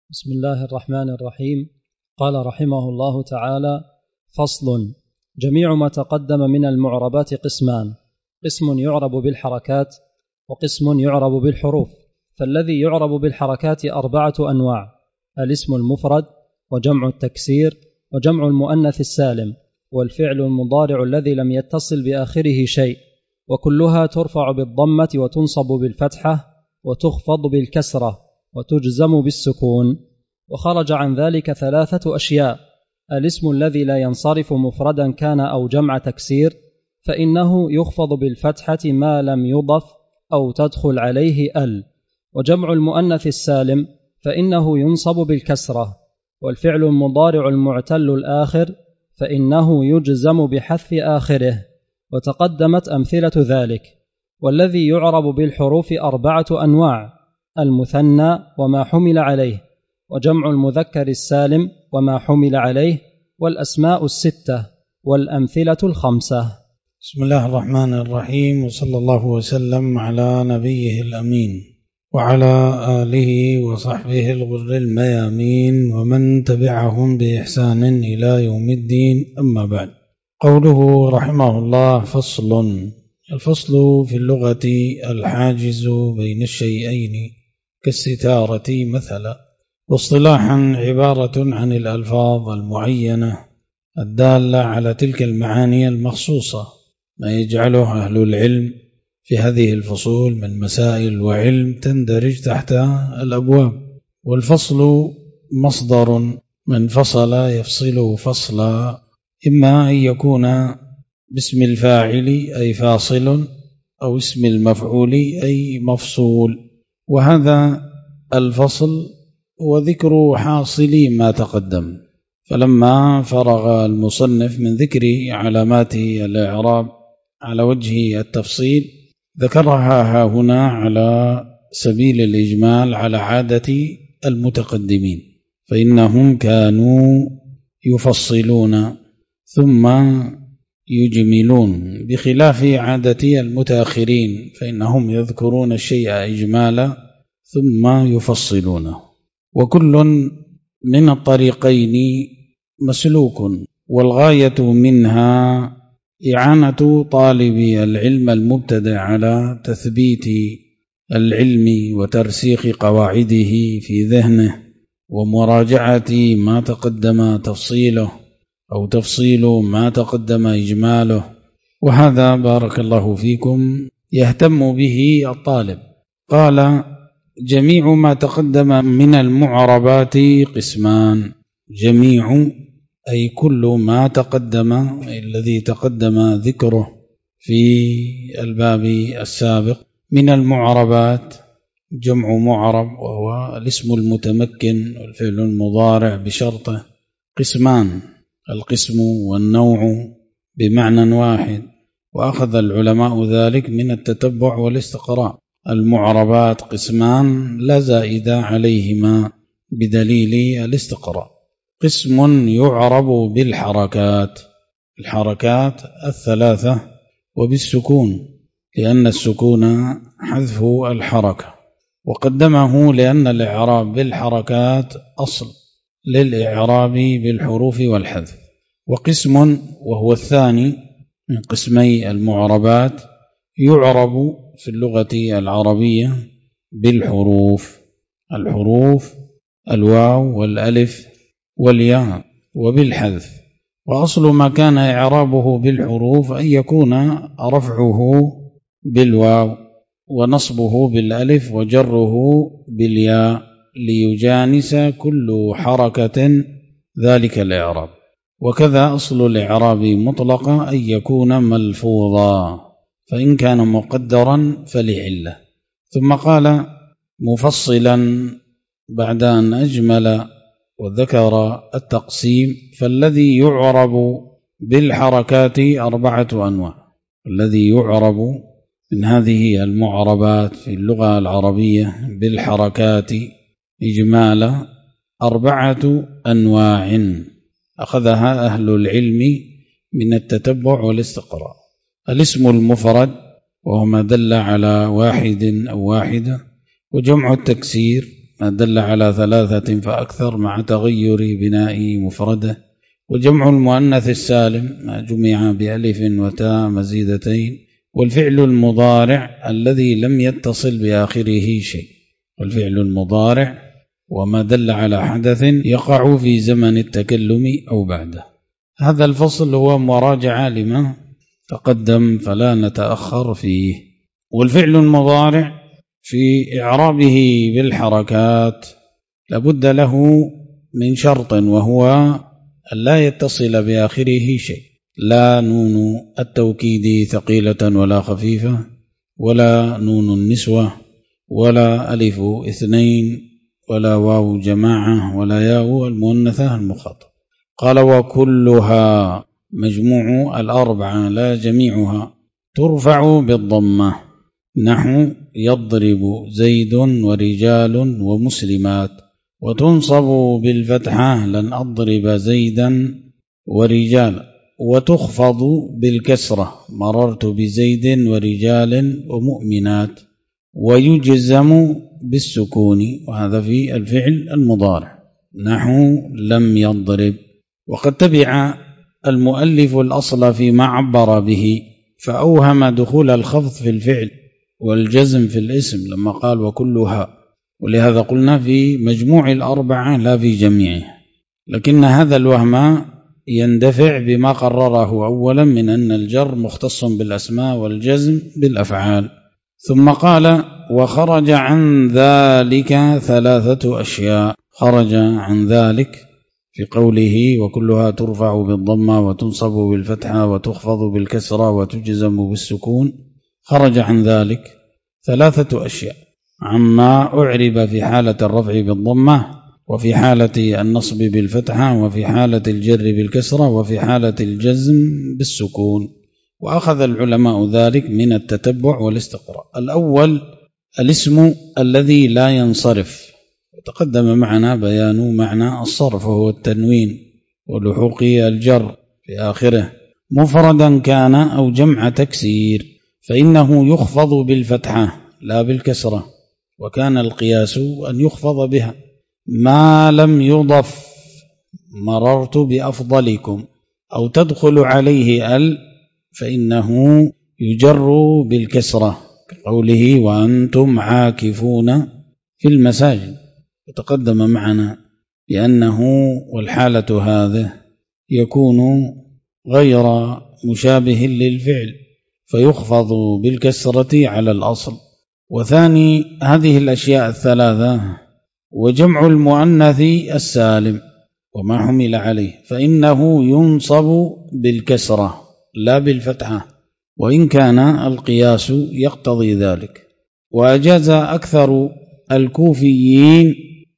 بسم الله الرحمن الرحيم. قال رحمه الله تعالى: فصل. جميع ما تقدم من المعربات قسمان: قسم يعرب بالحركات، وقسم يعرب بالحروف. فالذي يعرب بالحركات 4 أنواع: الاسم المفرد، وجمع التكسير، وجمع المؤنث السالم، والفعل المضارع الذي لم يتصل بآخره شيء، وكلها ترفع بالضمة وتنصب بالفتحة وتخفض بالكسرة وتجزم بالسكون. وخرج عن ذلك 3 أشياء: الاسم الذي لا ينصرف مفردا كان أو جمع تكسير، فإنه يخفض بالفتحة ما لم يضف أو تدخل عليه ال. وجمع المؤنث السالم فإنه ينصب بالكسرة. والفعل المضارع المعتل الآخر فإنه يجزم بحذف آخره. وتقدمت أمثلة ذلك. والذي يعرب بالحروف 4 أنواع: المثنى وما حمل عليه، وجمع المذكر السالم وما حمل عليه، والأسماء 6، والأمثلة 5. بسم الله الرحمن الرحيم، وصلى الله وسلم على نبيه الأمين وعلى آله وصحبه الغر الميامين ومن تبعهم بإحسان إلى يوم الدين. أما بعد. قوله رحمه الله: فصل. الفصل في اللغة الحاجز بين الشيئين كالستارة مثلا، واصطلاحا عبارة عن الألفاظ المعينة الدالة على تلك المعاني المخصوصة، ما يجعله أهل العلم في هذه الفصول من مسائل وعلم تندرج تحت الأبواب. والفصل مصدر من فصل يفصله فصلا، إما أن يكون باسم الفاعل أي فاصل، أو اسم المفعول أي مفصول. وهذا الفصل وذكر حاصل ما تقدم. فلما فرغ المصنف من ذكر علامات الإعراب على وجه التفصيل، ذكرها هنا على سبيل الإجمال على عادة المتقدمين، فإنهم كانوا يفصلون ثم يجملون، بخلاف عادة المتأخرين فإنهم يذكرون الشيء إجمالا ثم يفصلونه. وكل من الطريقين مسلوك، والغاية منها إعانة طالب العلم المبتدئ على تثبيت العلم وترسيخ قواعده في ذهنه، ومراجعة ما تقدم تفصيله أو تفصيل ما تقدم إجماله. وهذا بارك الله فيكم يهتم به الطالب. قال: جميع ما تقدم من المعربات قسمان. جميع أي كل ما تقدم، الذي تقدم ذكره في الباب السابق من المعربات. جمع معرب وهو الاسم المتمكن والفعل المضارع بشرطه. قسمان: القسم والنوع بمعنى واحد، وأخذ العلماء ذلك من التتبع والاستقراء. المعربات قسمان لا زائد عليهما بدليل الاستقراء. قسم يعرب بالحركات، الحركات 3 وبالسكون، لأن السكون حذف الحركة، وقدمه لأن الإعراب بالحركات أصل للإعراب بالحروف والحذف. وقسم وهو الثاني من قسمي المعربات يعرب في اللغة العربية بالحروف، الحروف الواو والألف والياء، وبالحذف. وأصل ما كان إعرابه بالحروف أن يكون رفعه بالواو ونصبه بالألف وجره بالياء، ليجانس كل حركة ذلك الإعراب. وكذا أصل الإعراب مطلقا أن يكون ملفوظا، فإن كان مقدرا فلعلة. ثم قال مفصلا بعد أن أجمل وذكر التقسيم: فالذي يعرب بالحركات 4 أنواع. الذي يعرب من هذه المعربات في اللغة العربية بالحركات إجمالا 4 أنواع، أخذها أهل العلم من التتبع والاستقراء. الاسم المفرد وهو ما دل على واحد أو واحدة، وجمع التكسير ما دل على 3 فأكثر مع تغير بناء مفرده. وجمع المؤنث السالم ما جمع بألف وتاء مزيدتين. والفعل المضارع الذي لم يتصل بآخره شيء. والفعل المضارع وما دل على حدث يقع في زمن التكلم أو بعده. هذا الفصل هو مراجعة لما تقدم فلا نتأخر فيه. والفعل المضارع في إعرابه بالحركات لابد له من شرط، وهو أن لا يتصل بآخره شيء، لا نون التوكيد ثقيلة ولا خفيفة، ولا نون النسوة، ولا ألف اثنين، ولا واو جماعة، ولا ياء المؤنثة المخاطب. قال وكلها مجموع 4 لا جميعها ترفع بالضمة، نحو يضرب زيد ورجال ومسلمات، وتنصب بالفتحة لن أضرب زيدا ورجالا، وتخفض بالكسرة مررت بزيد ورجال ومؤمنات، ويجزم بالسكون، وهذا في الفعل المضارع، نحو لم يضرب. وقد تبع المؤلف الأصل فيما عبر به فأوهم دخول الخفض في الفعل والجزم في الاسم لما قال وكلها، ولهذا قلنا في مجموع 4 لا في جميعه. لكن هذا الوهم يندفع بما قرره أولا من أن الجر مختص بالأسماء والجزم بالأفعال. ثم قال وخرج عن ذلك 3 أشياء. خرج عن ذلك في قوله وكلها ترفع بالضمة وتنصب بالفتحة وتخفض بالكسرة وتجزم بالسكون، خرج عن ذلك 3 أشياء عما أعرب في حالة الرفع بالضمة، وفي حالة النصب بالفتحة، وفي حالة الجر بالكسرة، وفي حالة الجزم بالسكون. وأخذ العلماء ذلك من التتبع والاستقراء. الأول الاسم الذي لا ينصرف، وتقدم معنا بيان معنى الصرف، وهو التنوين ولحوق الجر في آخره، مفردا كان أو جمع تكسير، فإنه يخفض بالفتحة لا بالكسرة، وكان القياس أن يخفض بها ما لم يضف مررت بأفضلكم، أو تدخل عليه فإنه يجر بالكسرة كقوله وأنتم عاكفون في المساجد. وتقدم معنا بأنه والحالة هذه يكون غير مشابه للفعل فيخفض بالكسرة على الأصل. وثاني هذه الأشياء 3 وجمع المؤنث السالم وما حمل عليه، فإنه ينصب بالكسرة لا بالفتحة، وإن كان القياس يقتضي ذلك. وأجاز أكثر الكوفيين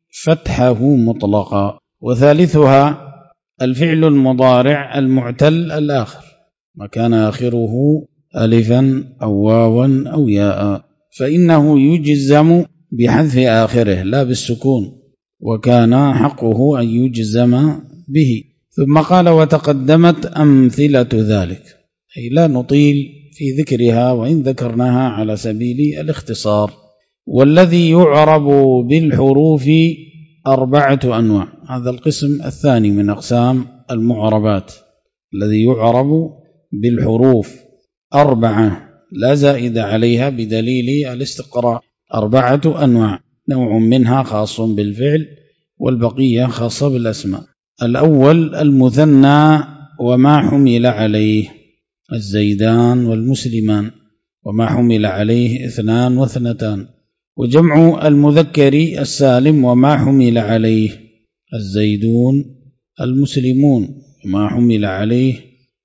فتحه مطلقا. وثالثها الفعل المضارع المعتل الآخر ما كان آخره ألفا أو واوا أو ياء، فإنه يجزم بحذف آخره لا بالسكون، وكان حقه أن يجزم به. ثم قال وتقدمت أمثلة ذلك، أي لا نطيل في ذكرها وإن ذكرناها على سبيل الاختصار. والذي يعرب بالحروف 4 أنواع، هذا القسم الثاني من أقسام المعربات. الذي يعرب بالحروف 4 لا زائد عليها بدليل الاستقراء، 4 أنواع، نوع منها خاص بالفعل والبقية خاصة بالأسماء. الأول المثنى وما حمل عليه، الزيدان والمسلمان وما حمل عليه 2 و2. وجمع المذكر السالم وما حمل عليه، الزيدون المسلمون وما حمل عليه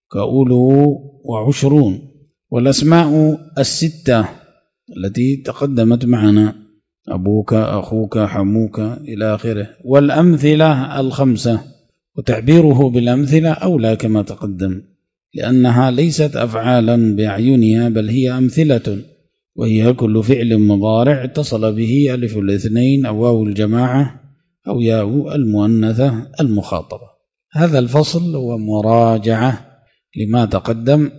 كأولو و20. والأسماء 6 التي تقدمت معنا، أبوك أخوك حموك إلى آخره. والأمثلة 5، وتعبيره بالأمثلة أولى كما تقدم، لأنها ليست أفعالا بأعينها بل هي أمثلة، وهي كل فعل مضارع اتصل به ألف الاثنين أو واو الجماعة أو ياء المؤنثة المخاطبة. هذا الفصل هو مراجعة لما تقدم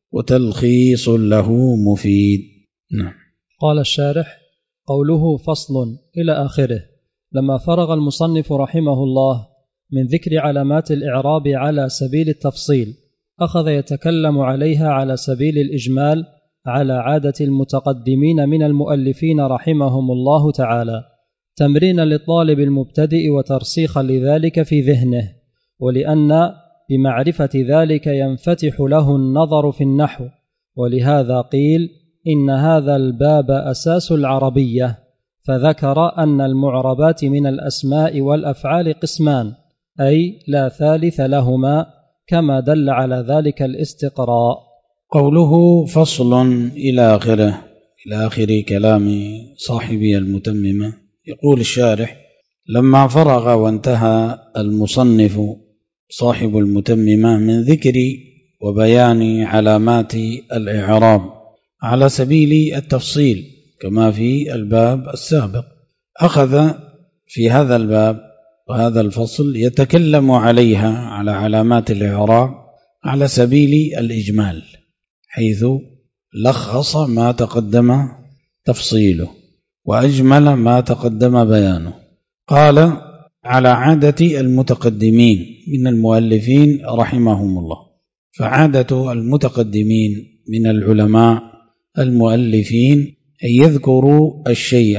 وتلخيص له مفيد. قال الشارح قوله فصل إلى آخره لما فرغ المصنف رحمه الله من ذكر علامات الإعراب على سبيل التفصيل أخذ يتكلم عليها على سبيل الإجمال على عادة المتقدمين من المؤلفين رحمهم الله تعالى، تمرينا للطالب المبتدئ وترسيخا لذلك في ذهنه، ولأن بمعرفة ذلك ينفتح له النظر في النحو، ولهذا قيل إن هذا الباب أساس العربية، فذكر أن المعربات من الأسماء والأفعال قسمان، أي لا ثالث لهما، كما دل على ذلك الاستقراء. قوله فصل إلى آخر كلام صاحبي المتممة. يقول الشارح: لما فرغ وانتهى المصنف صاحب المتممة من ذكر وبيان علامات الإعراب على سبيل التفصيل كما في الباب السابق، أخذ في هذا الباب وهذا الفصل يتكلم عليها على علامات الإعراب على سبيل الإجمال، حيث لخص ما تقدم تفصيله وأجمل ما تقدم بيانه. قال: على عادة المتقدمين من المؤلفين رحمهم الله. فعادة المتقدمين من العلماء المؤلفين أن يذكروا الشيء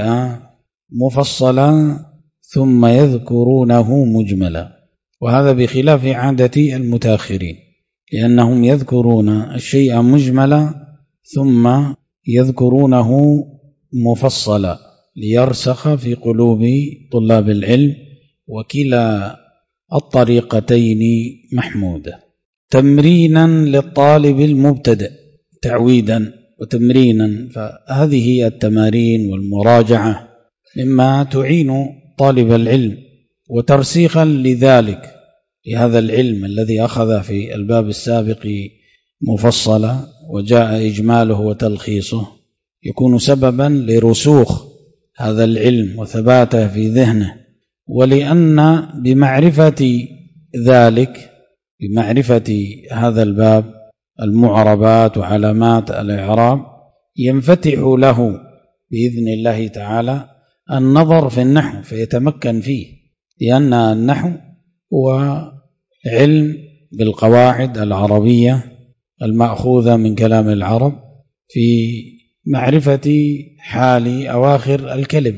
مفصلا ثم يذكرونه مجملا، وهذا بخلاف عادة المتأخرين، لأنهم يذكرون الشيء مجملا ثم يذكرونه مفصلا ليرسخ في قلوب طلاب العلم، وكلا الطريقتين محمودة. تمرينا للطالب المبتدئ، تعويدا وتمرينا، فهذه التمارين والمراجعة مما تعين طالب العلم وترسيخا لذلك لهذا العلم الذي أخذ في الباب السابق مفصلا وجاء إجماله وتلخيصه، يكون سببا لرسوخ هذا العلم وثباته في ذهنه. ولأن بمعرفة ذلك، بمعرفة هذا الباب المعربات وعلامات الإعراب، ينفتح له بإذن الله تعالى النظر في النحو فيتمكن فيه، لأن النحو هو علم بالقواعد العربية المأخوذة من كلام العرب في معرفة حال أواخر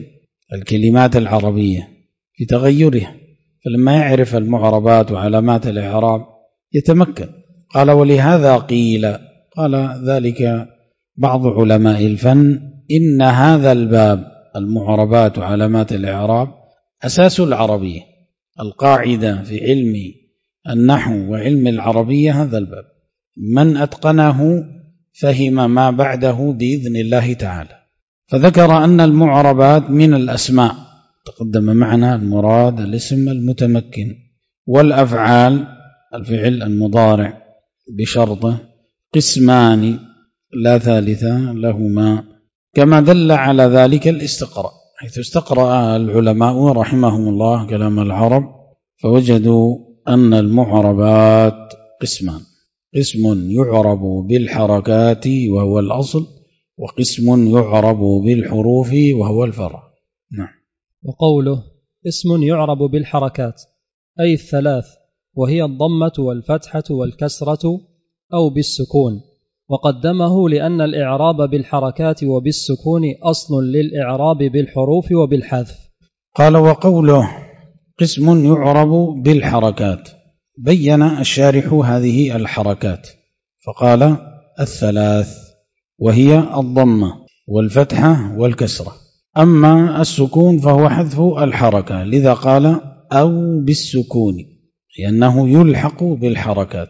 الكلمات العربية في تغيرها، فلما يعرف المعربات وعلامات الإعراب يتمكن. قال: ولهذا قيل، قال ذلك بعض علماء الفن، إن هذا الباب المعربات وعلامات الإعراب أساس العربية، القاعدة في علم النحو وعلم العربية هذا الباب، من أتقنه فهم ما بعده بإذن الله تعالى. فذكر أن المعربات من الأسماء، تقدم معنا المراد الاسم المتمكن، والأفعال الفعل المضارع بشرطه قسمان لا ثالث لهما، كما دل على ذلك الاستقراء، حيث استقرأ العلماء رحمهم الله كلام العرب فوجدوا أن المعربات قسمان: قسم يعرب بالحركات وهو الأصل، وقسم يعرب بالحروف وهو الفرع. نعم. وقوله اسم يعرب بالحركات أي الثلاث، وهي الضمة والفتحة والكسرة أو بالسكون، وقدمه لأن الإعراب بالحركات وبالسكون أصل للإعراب بالحروف وبالحذف. قال: وقوله قسم يعرب بالحركات، بين الشارح هذه الحركات فقال: الثلاث، وهي الضمة والفتحة والكسرة. أما السكون فهو حذف الحركة، لذا قال: أو بالسكون، لأنه يلحق بالحركات.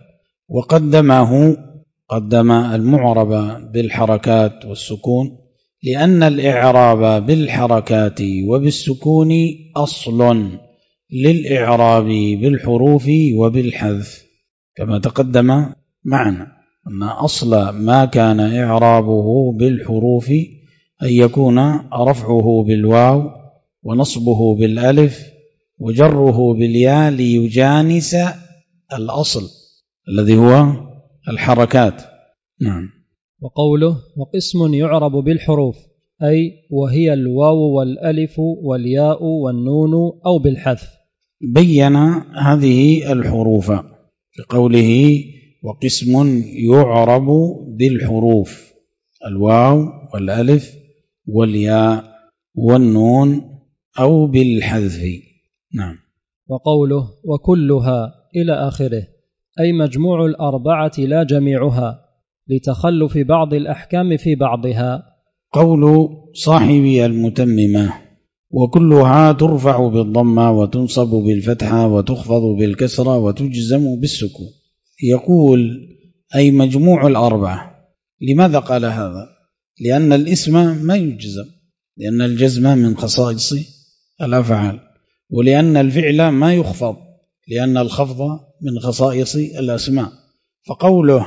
قدم المعرب بالحركات والسكون لأن الإعراب بالحركات وبالسكون أصل للإعراب بالحروف وبالحذف، كما تقدم معنا أن أصل ما كان إعرابه بالحروف أن يكون رفعه بالواو ونصبه بالألف وجره بالياء ليجانس الأصل الذي هو الحركات. نعم. وقوله وقسم يعرب بالحروف أي وهي الواو والألف والياء والنون أو بالحذف. بين هذه الحروف في قوله وقسم يعرب بالحروف الواو والألف والياء والنون أو بالحذف. نعم. وقوله وكلها إلى آخره أي مجموع الأربعة لا جميعها لتخلف بعض الأحكام في بعضها. قول صاحب المتممة وكلها ترفع بالضمة وتنصب بالفتحة وتخفض بالكسرة وتجزم بالسكون، يقول أي مجموع الأربعة. لماذا قال هذا؟ لأن الاسم ما يجزم، لأن الجزم من خصائص الأفعال، ولأن الفعل ما يخفض، لأن الخفض من خصائص الأسماء. فقوله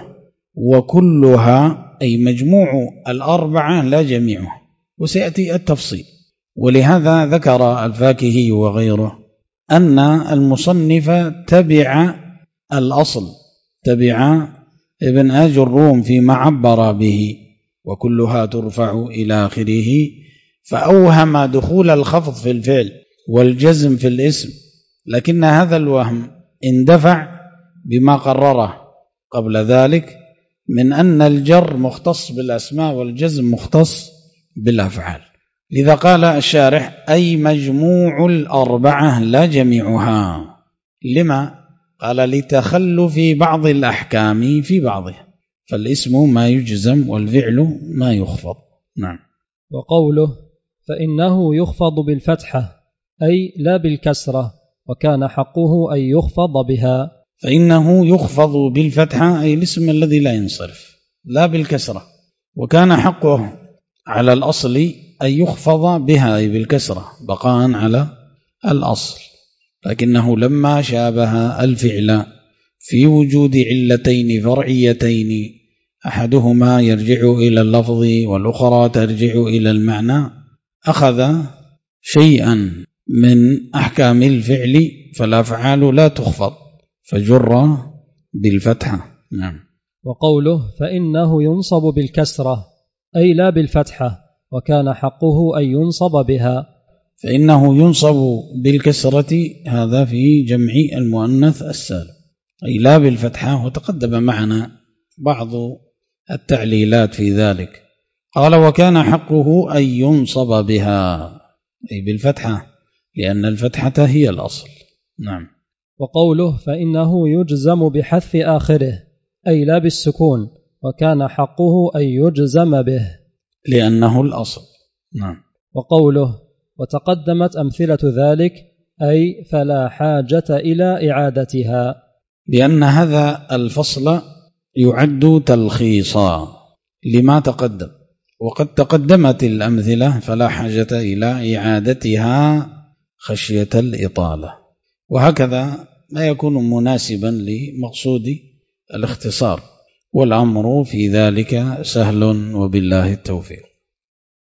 وكلها أي مجموع الأربعة لا جميعها، وسيأتي التفصيل. ولهذا ذكر الفاكهي وغيره أن المصنف تبع الأصل، تبع ابن آج الروم فيما عبر به وكلها ترفع إلى آخره، فأوهم دخول الخفض في الفعل والجزم في الاسم، لكن هذا الوهم اندفع بما قرره قبل ذلك من أن الجر مختص بالأسماء والجزم مختص بالأفعال. لذا قال الشارح أي مجموع الأربعة لا جميعها. لما؟ قال لتخلف بعض الأحكام في بعضها، فالاسم ما يجزم والفعل ما يخفض. نعم. وقوله فإنه يخفض بالفتحة أي لا بالكسرة وكان حقه أن يخفض بها. فإنه يخفض بالفتحة أي الاسم الذي لا ينصرف، لا بالكسرة، وكان حقه على الأصل أن يخفض بها أي بالكسرة بقاء على الأصل، لكنه لما شابه الفعل في وجود علتين فرعيتين أحدهما يرجع إلى اللفظ والأخرى ترجع إلى المعنى، أخذ شيئا من أحكام الفعل فالأفعال لا تخفض فجر بالفتحة. نعم. وقوله فإنه ينصب بالكسرة أي لا بالفتحة وكان حقه أن ينصب بها. فإنه ينصب بالكسرة هذا في جمع المؤنث السالم أي لا بالفتحة، وتقدم معنا بعض التعليلات في ذلك. قال وكان حقه أن ينصب بها أي بالفتحة لأن الفتحة هي الأصل. نعم. وقوله فإنه يجزم بحذف آخره أي لا بالسكون وكان حقه أن يجزم به لأنه الأصل. نعم. وقوله وتقدمت أمثلة ذلك أي فلا حاجة إلى إعادتها، لأن هذا الفصل يعد تلخيصا لما تقدم، وقد تقدمت الأمثلة فلا حاجة إلى إعادتها خشية الإطالة، وهكذا ما يكون مناسبا لمقصود الاختصار، والأمر في ذلك سهل وبالله التوفيق.